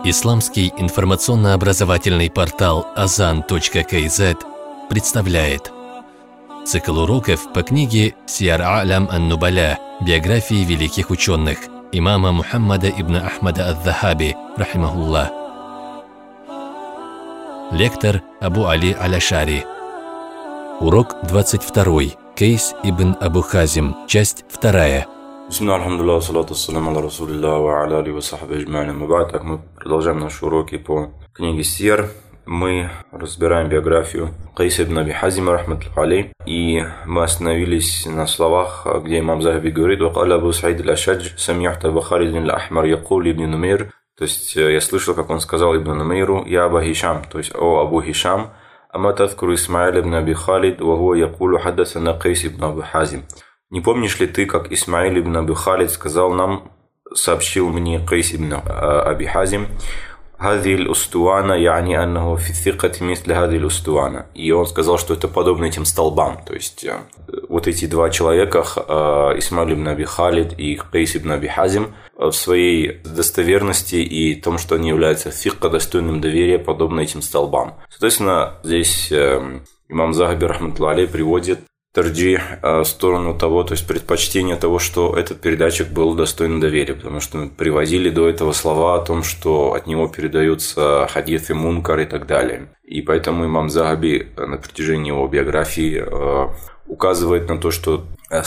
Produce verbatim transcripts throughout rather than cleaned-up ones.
Исламский информационно-образовательный портал азан точка кей зет представляет цикл уроков по книге «Сиар А'лям ан-Нубаля. Биографии великих ученых» имама Мухаммада ибн Ахмада ад-Дахаби, рахимахуллах. Лектор Абу Али Аль-Ашари. Урок двадцать второй. Кейс ибн Абу Хазим. Часть вторая. Бисмилlah, алхамдулилlah, салату ассаламу аля расулилля, ва аля алихи ва сахби аджмаин. Так, мы продолжаем наши уроки по книге Сир. Мы разбираем биографию Кайса ибн Аби Хазима, рахматуллах алейх. И мы остановились на словах, где имам Захаби говорит: «Вакаля Абу Саид аль-Ашадж, сами'та Аба Халид аль-Ахмар, якул ибн Нумейр». То есть я слышал, как он сказал ибн Нумейру: «Я Аба Хишам», то есть «О Абу Хишам, ама тадкуру Исмаиль ибн Аби Халид, ва хуа якулу хаддасана Кайс ибн Аби Хазим». Не помнишь ли ты, как Исмаиль ибн Аби Халид сказал нам, сообщил мне Кайс ибн Аби Хазим: «Хази л-устуана, яни аннаху фи thикати мисли хази л-устуана». И он сказал, что это подобно этим столбам. То есть вот эти два человека, Исмаиль ибн Аби Халид и Кайс ибн Аби Хазим, в своей достоверности и том, что они являются фикка, достойным доверия, подобно этим столбам. Соответственно, здесь имам Захаби, рахматуллах алейх, приводит тарджи в сторону того, то есть предпочтение того, что этот передатчик был достоин доверия, потому что мы приводили до этого слова о том, что от него передаются хадисы мункар и так далее. И поэтому имам Захаби на протяжении его биографии указывает на то, что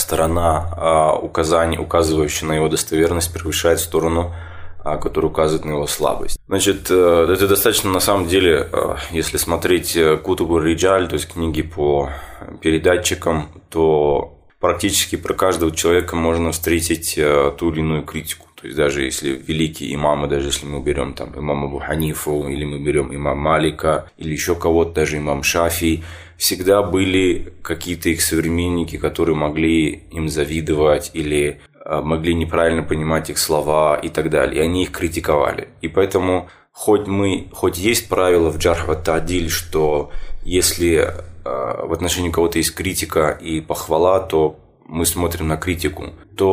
сторона указания, указывающая на его достоверность, превышает сторону, который указывает на его слабость. Значит, это достаточно, на самом деле, если смотреть Кутубу Риджаль, то есть книги по передатчикам, то практически про каждого человека можно встретить ту или иную критику. То есть даже если великие имамы, даже если мы берем там имама Абу Ханифу, или мы берем имама Малика, или еще кого-то, даже имам Шафи, всегда были какие-то их современники, которые могли им завидовать или могли неправильно понимать их слова и так далее. И они их критиковали. И поэтому, хоть мы, хоть есть правило в джарх ва та'диль, что если в отношении кого-то есть критика и похвала, то мы смотрим на критику,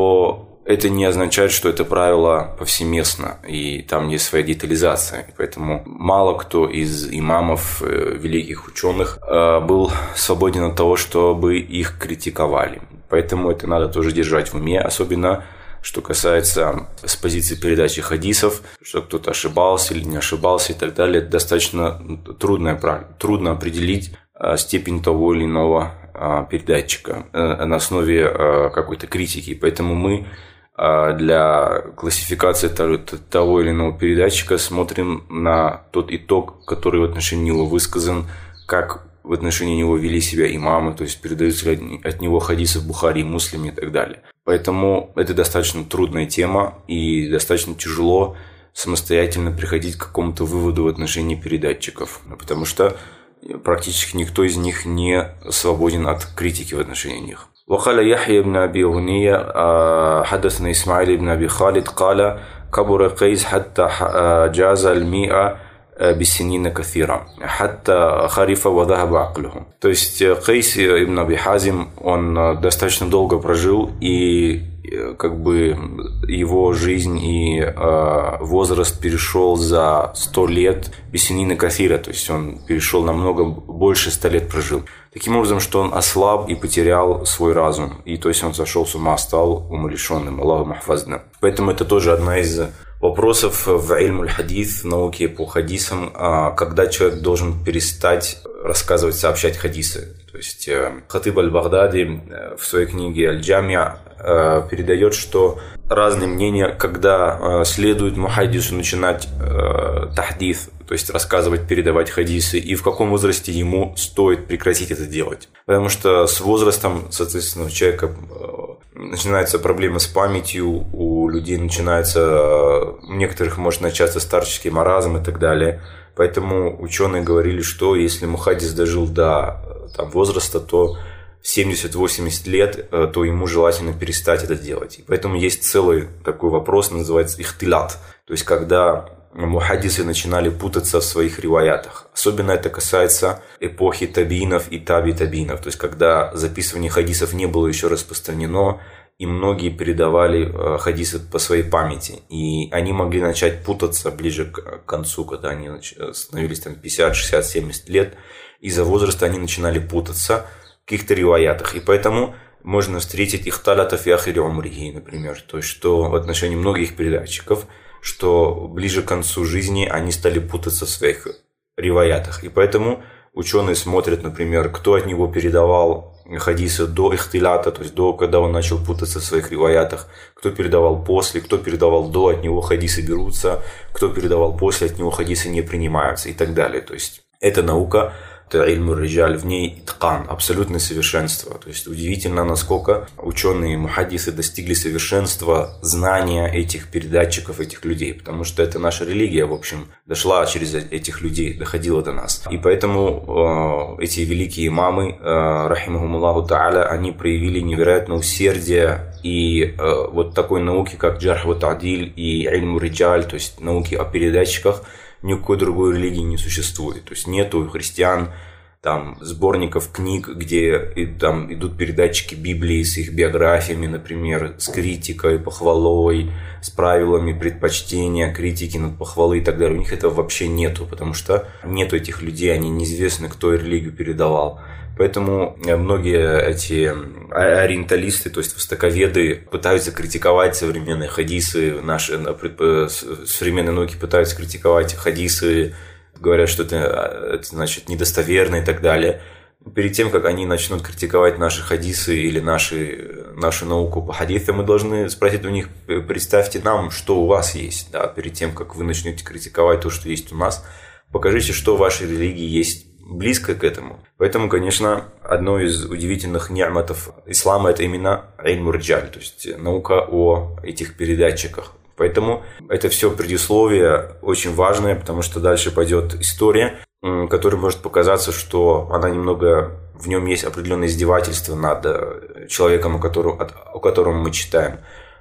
то это не означает, что это правило повсеместно, и там есть своя детализация. И поэтому мало кто из имамов, великих ученых, был свободен от того, чтобы их критиковали. Поэтому это надо тоже держать в уме, особенно что касается с позиции передачи хадисов, что кто-то ошибался или не ошибался и так далее. Это достаточно трудно, трудно определить степень того или иного передатчика на основе какой-то критики. Поэтому мы для классификации того или иного передатчика смотрим на тот итог, который в отношении него высказан, как в отношении него вели себя имамы, то есть передаются ли от него хадисы в Бухари, Муслиме и так далее. Поэтому это достаточно трудная тема и достаточно тяжело самостоятельно приходить к какому-то выводу в отношении передатчиков, потому что практически никто из них не свободен от критики в отношении них. وقال يحيى بن أبي غنية حدثنا إسماعيل بن أبي خالد قال كبر قيس حتى جاز المئة بسنين كثيرة حتى خرف وذهب عقله. То есть Кайс ибн Аби Хазим, он достаточно долго прожил, и как бы его жизнь и э, возраст перешел за сто лет бисенина кафира, то есть он перешел намного больше ста лет прожил. Таким образом, что он ослаб и потерял свой разум, и то есть он сошел с ума, стал умалишенным. Аллаху махфазна. Поэтому это тоже одна из вопросов в ильмуль хадис, в науке по хадисам, когда человек должен перестать рассказывать, сообщать хадисы. То есть Хатиб аль-Багдади в своей книге Аль-Джамия передает, что разные мнения, когда следует мухаддису начинать тахдис, то есть рассказывать, передавать хадисы, и в каком возрасте ему стоит прекратить это делать. Потому что с возрастом, соответственно, у человека начинаются проблемы с памятью, у людей начинается, у некоторых может начаться старческий маразм и так далее. Поэтому ученые говорили, что если мухаддис дожил до там, возраста, то в семьдесят-восемьдесят лет, то ему желательно перестать это делать. И поэтому есть целый такой вопрос, называется ихтилат. То есть, когда мухаддисы начинали путаться в своих риваятах. Особенно это касается эпохи табиинов и таби-табиинов. То есть, когда записывание хадисов не было еще распространено, и многие передавали хадисы по своей памяти. И они могли начать путаться ближе к концу, когда они становились там пятьдесят, шестьдесят, семьдесят лет. Из-за возраста они начинали путаться в каких-то риваятах. И поэтому можно встретить ихталята фи ахири умрихи, например. То есть, что в отношении многих передатчиков, что ближе к концу жизни они стали путаться в своих риваятах. И поэтому ученые смотрят, например, кто от него передавал хадисы до ихтилята, то есть до, когда он начал путаться в своих риваятах, кто передавал после, кто передавал до, от него хадисы берутся, кто передавал после, от него хадисы не принимаются и так далее. То есть это наука, это ильму риджаль, в ней ткан, абсолютное совершенство. То есть удивительно, насколько ученые мухаддисы достигли совершенства знания этих передатчиков, этих людей, потому что это наша религия, в общем, дошла через этих людей, доходила до нас. И поэтому э, эти великие имамы, э, рахимахумуллаху та'аля, они проявили невероятное усердие и э, вот такой науки, как джарх ва та'диль и ильму риджаль, то есть науки о передатчиках, ни у какой другой религии не существует. То есть нету у христиан там сборников книг, где и, там идут передатчики Библии с их биографиями, например, с критикой, похвалой, с правилами предпочтения, критики над похвалой и так далее. У них этого вообще нету, потому что нету этих людей, они неизвестны, кто религию передавал. Поэтому многие эти ориенталисты, то есть востоковеды, пытаются критиковать современные хадисы, наши современные науки пытаются критиковать хадисы, говорят, что это, это значит недостоверно и так далее. Перед тем, как они начнут критиковать наши хадисы или наши, нашу науку по хадисам, мы должны спросить у них: представьте нам, что у вас есть, да, перед тем, как вы начнете критиковать то, что есть у нас, покажите, что в вашей религии есть близко к этому. Поэтому, конечно, одно из удивительных ни'матов ислама – это именно ильму риджаль, то есть наука о этих передатчиках. Поэтому это все предисловие очень важное, потому что дальше пойдет история, которая может показаться, что она немного, в нем есть определенное издевательство над человеком, у которого, о котором мы читаем.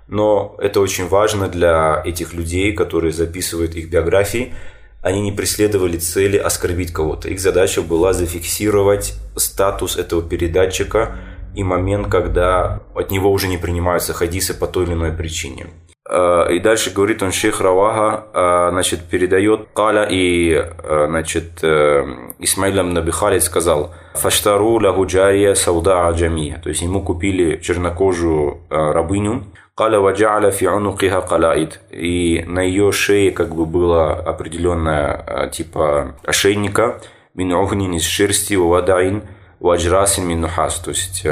Но это очень важно для этих людей, которые записывают их биографии. Они не преследовали цели оскорбить кого-то. Их задача была зафиксировать статус этого передатчика и момент, когда от него уже не принимаются хадисы по той или иной причине. И дальше говорит он, шейх Раваха, значит, передает Каля, и, значит, Исмаил ибн Аби Халид сказал: «Фаштару лаху джария сауда аджамия», то есть ему купили чернокожую рабыню. Каля ваджа'аля фи унукиха калаид, и на ее шее как бы было определенное типа ошейника, мин ухнин из шерсти, вадаин, ваджрасин мин нухас, то есть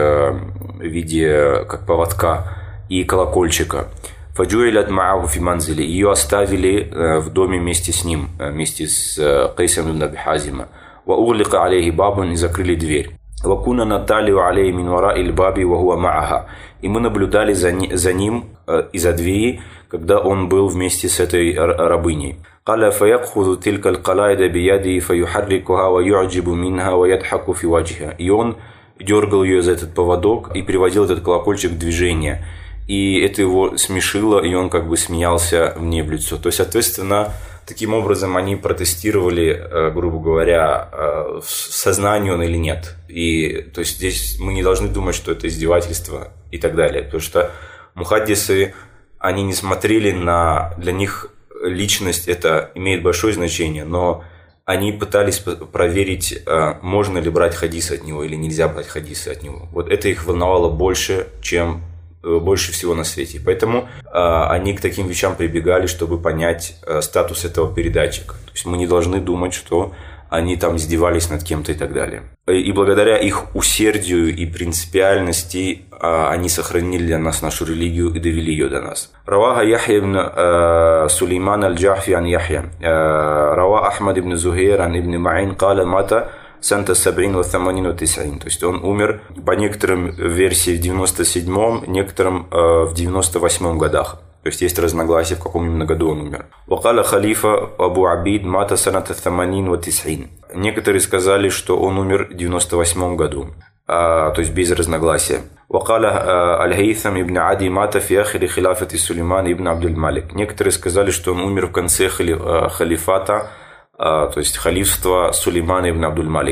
в виде как поводка и колокольчика. Фаджуилят ма'аху фи манзили, ее оставили в доме вместе с ним, вместе с Кайсом ибн Аби Хазима. Ва углика алейхи бабун, и закрыли дверь. Вакуна наталию алей мин вара иль баби ва хуа ма'аха. И мы наблюдали за, ни, за ним э, из-за двери, когда он был вместе с этой рабыней. قال فيأخذ تلك القلائد بيده فيحركها ويعجب منها ويضحك في وجهها. И он дергал ее за этот поводок и приводил этот колокольчик в движение. И это его смешило, и он как бы смеялся мне в лицо. То есть, соответственно, таким образом они протестировали, грубо говоря, сознание он или нет. И то есть здесь мы не должны думать, что это издевательство и так далее. Потому что мухаддисы, они не смотрели на... Для них личность это имеет большое значение, но они пытались проверить, можно ли брать хадисы от него или нельзя брать хадисы от него. Вот это их волновало больше, чем... больше всего на свете. Поэтому э, они к таким вещам прибегали, чтобы понять э, статус этого передатчика. То есть мы не должны думать, что они там издевались над кем-то и так далее. И благодаря их усердию и принципиальности э, они сохранили для нас нашу религию и довели ее до нас. Раваха Яхья ибн э, Сулейман аль-Джахфи ан Яхья. Э, Рава Ахмад ибн Зухейр ан ибн Ма'ин каля мата Санта Сабрин ва Таманин ва Тисаин. То есть он умер по некоторым версиям в девяносто седьмом, некоторым э, в девяносто восьмом годах. То есть есть разногласия, в каком именно году он умер. Вакаля халифа Абу Абид мата саната Таманин ва Тисаин. Некоторые сказали, что он умер в девяносто восьмом году, а, то есть без разногласия. Вакаля аль-Хейthам ибн Ади мата фи ахири хилафати Сулейман ибн Абдуль Малик. Некоторые сказали, что он умер в конце халифата, то есть халифства Сулеймана ибн Абдуль Малика.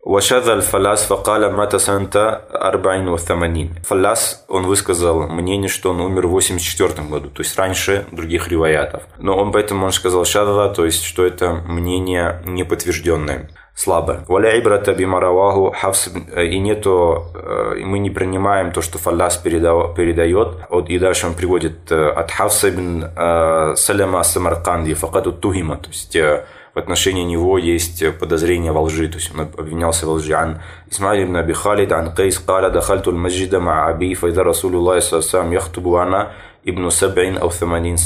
وشذ الفلاس فقال مات سنة أربعين وثمانين. Фаляс, он высказал мнение, что он умер в восемьдесят четвёртом году, то есть раньше других риваятов. Но он поэтому он сказал шадда, то есть что это мнение неподтвержденное, слабое. Валя ибрата бимараваху Хафс, и нету, и мы не принимаем то, что Фаляс передает. Вот и дальше он приводит от Хафса ибн Саляма Самарканди факаду тухима, то есть в отношении него есть подозрение во лжи, то есть он обвинялся во лжи. Ан Исмаиль ибн Аби Халид, ан Кайс, каля дахальту аль-маджида ма аби, файда Расулуллах саллаллаху яхтубу ана ибн саб'ин ау самани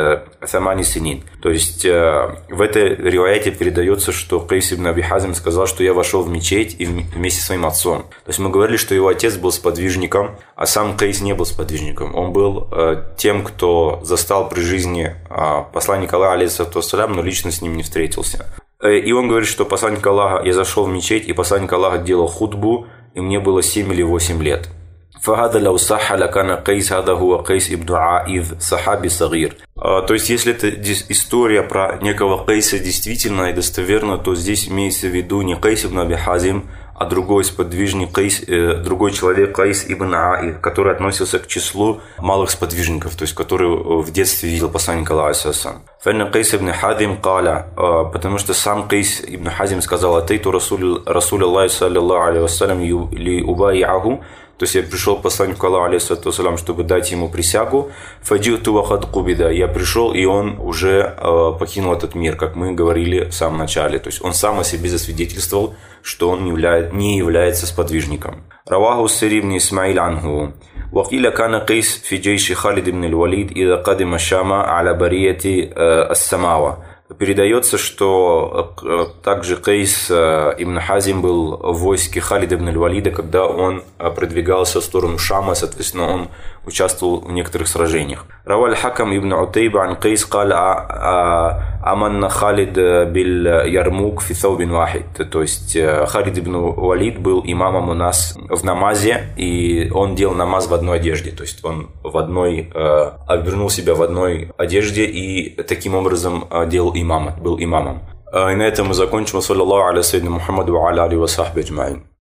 синин. То есть в этой риваяте передается, что Кайс ибн Аби Хазим сказал, что я вошел в мечеть и вместе со своим отцом. То есть мы говорили, что его отец был сподвижником, а сам Кайс не был сподвижником. Он был тем, кто застал при жизни посланника Аллаха, алейхиссалату вассалям, но лично с ним не встретился. И он говорит, что посланник Аллаха, я зашел в мечеть, и посланник Аллаха делал хутбу, и мне было семь или восемь лет. فهذا لو صح لكان قيس هذا هو قيس ابن عائذ صحابي صغير. То есть, если это история про некого Кайса действительно и достоверно, то здесь имеется в виду не Кайс ибн Аби Хазим, а другой сподвижник, Кайс, э, другой человек, Кайс ибн Аид, который относился к числу малых сподвижников, то есть который в детстве видел посланника Аллаха. Фэнна Кайс ибн Хазим каля, потому что сам Кайс ибн Хазим сказал: «Атайту Расуль Аллахи саллаллаху алейхи вассалям ли убайяху». То есть я пришел к посланнику Аллаха, алейхиссалату вассалям, чтобы дать ему присягу. Фаджиту ва кад кубида. Я пришел, и он уже э, покинул этот мир, как мы говорили в самом начале. То есть он сам о себе засвидетельствовал, что он не, являет, не является сподвижником. Раваху Сири ибн Исмаиль анху. وقيل كان قيس في جيش خالد بن الوليد إذا قدم الشام على برية السماوة. Передается, что также Кайс ибн Хазим был в войске Халида ибн аль-Валида, когда он продвигался в сторону Шама, соответственно, он участвовал в некоторых сражениях. Раваль Хакам ибн Утайба ан Кайс кал аманна Халид бил Ярмук фи таубин вахид. То есть Халид ибн Валид был имамом у нас в намазе, и он делал намаз в одной одежде, то есть он в одной, обернул себя в одной одежде и таким образом делал имама, был имамом. И на этом мы закончим. Саллаллаху аля саййидина Мухаммаду ва аля алихи ва сахбихи аджмаин.